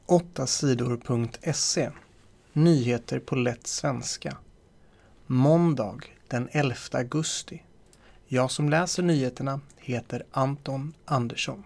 8sidor.se. Nyheter på lätt svenska. Måndag den 11 augusti. Jag som läser nyheterna heter Anton Andersson.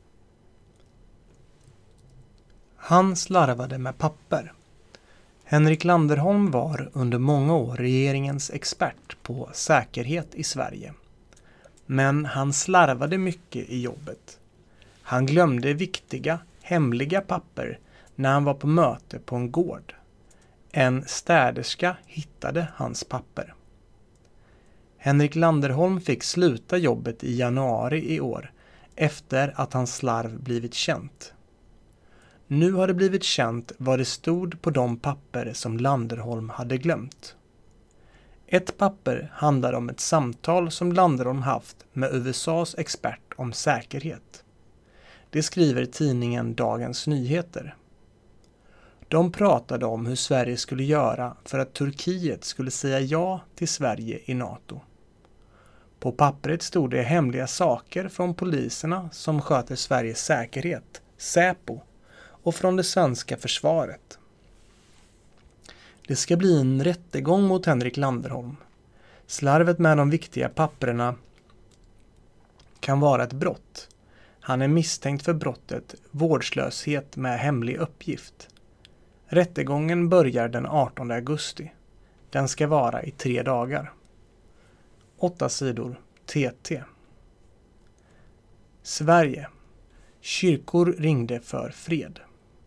Han slarvade med papper. Henrik Landerholm var under många år regeringens expert på säkerhet i Sverige. Men han slarvade mycket i jobbet. Han glömde viktiga, hemliga papper när han var på möte på en gård. En städerska hittade hans papper. Henrik Landerholm fick sluta jobbet i januari i år efter att hans slarv blivit känt. Nu har det blivit känt vad det stod på de papper som Landerholm hade glömt. Ett papper handlar om ett samtal som Landerholm haft med USAs expert om säkerhet. Det skriver tidningen Dagens Nyheter. De pratade om hur Sverige skulle göra för att Turkiet skulle säga ja till Sverige i NATO. På pappret stod det hemliga saker från poliserna som sköter Sveriges säkerhet, Säpo, och från det svenska försvaret. Det ska bli en rättegång mot Henrik Landerholm. Slarvet med de viktiga papperna kan vara ett brott. Han är misstänkt för brottet vårdslöshet med hemlig uppgift. Rättegången börjar den 18 augusti. Den ska vara i 3 dagar. 8 sidor TT. Sverige. Kyrkor ringde för fred.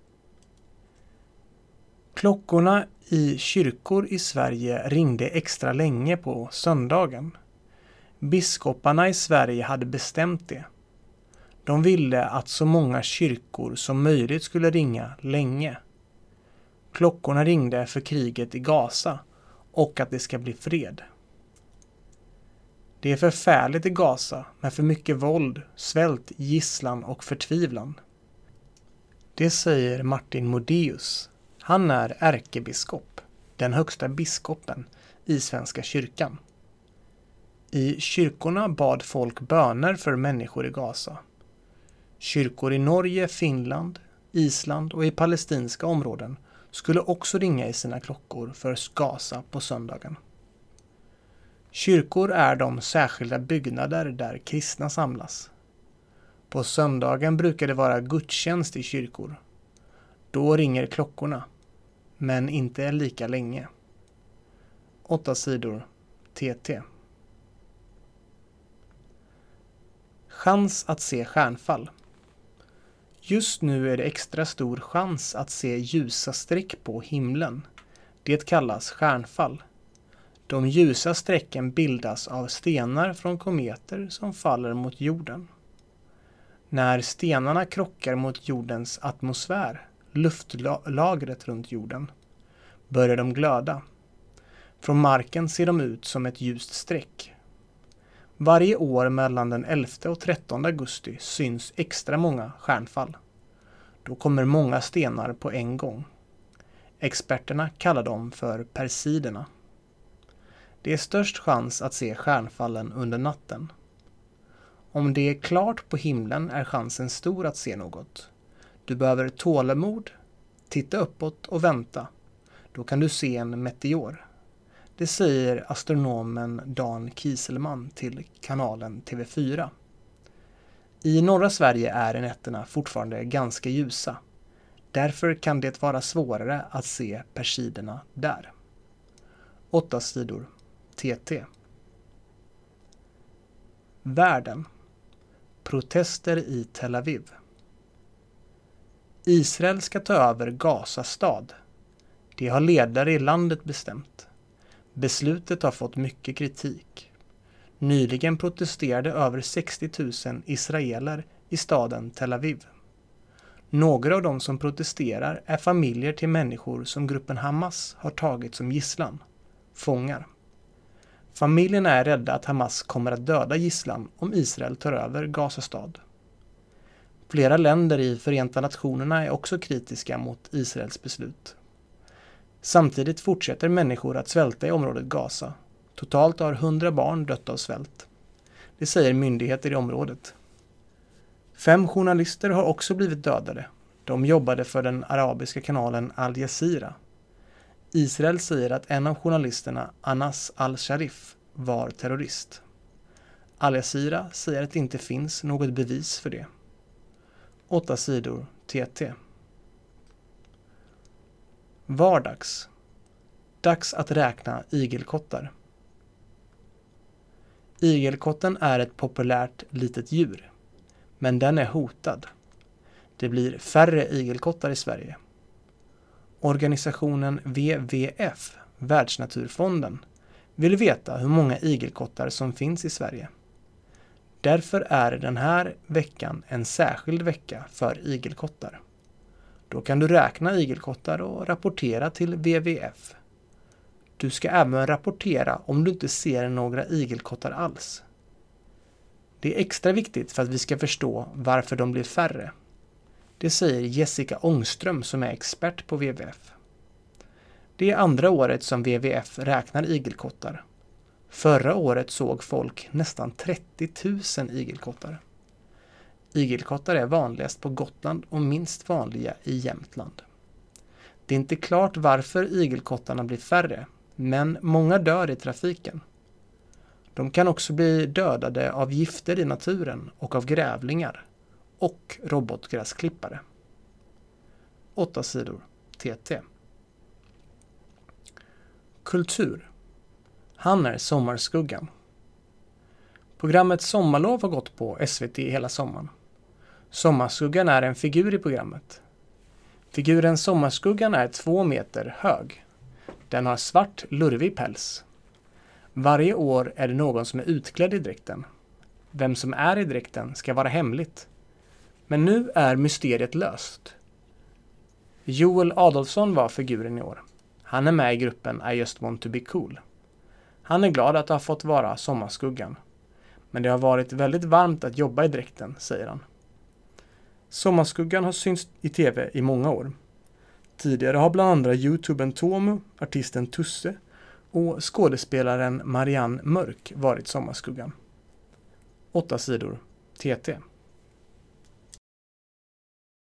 Klockorna i kyrkor i Sverige ringde extra länge på söndagen. Biskoparna i Sverige hade bestämt det. De ville att så många kyrkor som möjligt skulle ringa länge. Klockorna ringde för kriget i Gaza och att det ska bli fred. Det är förfärligt i Gaza med för mycket våld, svält, gisslan och förtvivlan. Det säger Martin Modéus. Han är ärkebiskop, den högsta biskopen i Svenska kyrkan. I kyrkorna bad folk böner för människor i Gaza. Kyrkor i Norge, Finland, Island och i palestinska områden skulle också ringa i sina klockor för Gaza på söndagen. Kyrkor är de särskilda byggnader där kristna samlas. På söndagen brukar det vara gudstjänst i kyrkor. Då ringer klockorna, men inte lika länge. 8 sidor TT. Chans att se stjärnfall. Just nu är det extra stor chans att se ljusa streck på himlen. Det kallas stjärnfall. De ljusa strecken bildas av stenar från kometer som faller mot jorden. När stenarna krockar mot jordens atmosfär, luftlagret runt jorden, börjar de glöda. Från marken ser de ut som ett ljust streck. Varje år mellan den 11 och 13 augusti syns extra många stjärnfall. Då kommer många stenar på en gång. Experterna kallar dem för persiderna. Det är störst chans att se stjärnfallen under natten. Om det är klart på himlen är chansen stor att se något. Du behöver tålamod, titta uppåt och vänta. Då kan du se en meteor. Det säger astronomen Dan Kieselman till kanalen TV4. I norra Sverige är nätterna fortfarande ganska ljusa. Därför kan det vara svårare att se persiderna där. 8 sidor TT. Världen. Protester i Tel Aviv. Israel ska ta över Gaza stad. Det har ledare i landet bestämt. Beslutet har fått mycket kritik. Nyligen protesterade över 60 000 israeler i staden Tel Aviv. Några av de som protesterar är familjer till människor som gruppen Hamas har tagit som gisslan, fångar. Familjerna är rädda att Hamas kommer att döda gisslan om Israel tar över Gaza stad. Flera länder i Förenta nationerna är också kritiska mot Israels beslut. Samtidigt fortsätter människor att svälta i området Gaza. Totalt har 100 barn dött av svält. Det säger myndigheter i området. 5 journalister har också blivit dödade. De jobbade för den arabiska kanalen Al Jazeera. Israel säger att en av journalisterna, Anas al-Sharif, var terrorist. Al Jazeera säger att det inte finns något bevis för det. 8 sidor TT. Vardags. Dags att räkna igelkottar. Igelkotten är ett populärt litet djur, men den är hotad. Det blir färre igelkottar i Sverige. Organisationen WWF, Världsnaturfonden, vill veta hur många igelkottar som finns i Sverige. Därför är den här veckan en särskild vecka för igelkottar. Då kan du räkna igelkottar och rapportera till WWF. Du ska även rapportera om du inte ser några igelkottar alls. Det är extra viktigt för att vi ska förstå varför de blir färre. Det säger Jessica Ångström som är expert på WWF. Det är andra året som WWF räknar igelkottar. Förra året såg folk nästan 30 000 igelkottar. Igelkottar är vanligast på Gotland och minst vanliga i Jämtland. Det är inte klart varför igelkottarna blir färre, men många dör i trafiken. De kan också bli dödade av gifter i naturen och av grävlingar och robotgräsklippare. 8 sidor TT. Kultur. Han är sommarskuggan. Programmet Sommarlov har gått på SVT hela sommaren. Sommarskuggan är en figur i programmet. Figuren Sommarskuggan är 2 meter hög. Den har svart, lurvig päls. Varje år är det någon som är utklädd i dräkten. Vem som är i dräkten ska vara hemligt. Men nu är mysteriet löst. Joel Adolfsson var figuren i år. Han är med i gruppen I just want to be cool. Han är glad att ha fått vara Sommarskuggan. Men det har varit väldigt varmt att jobba i dräkten, säger han. Sommarskuggan har synts i tv i många år. Tidigare har bland andra youtubern Tomu, artisten Tusse och skådespelaren Marianne Mörk varit Sommarskuggan. 8 sidor TT.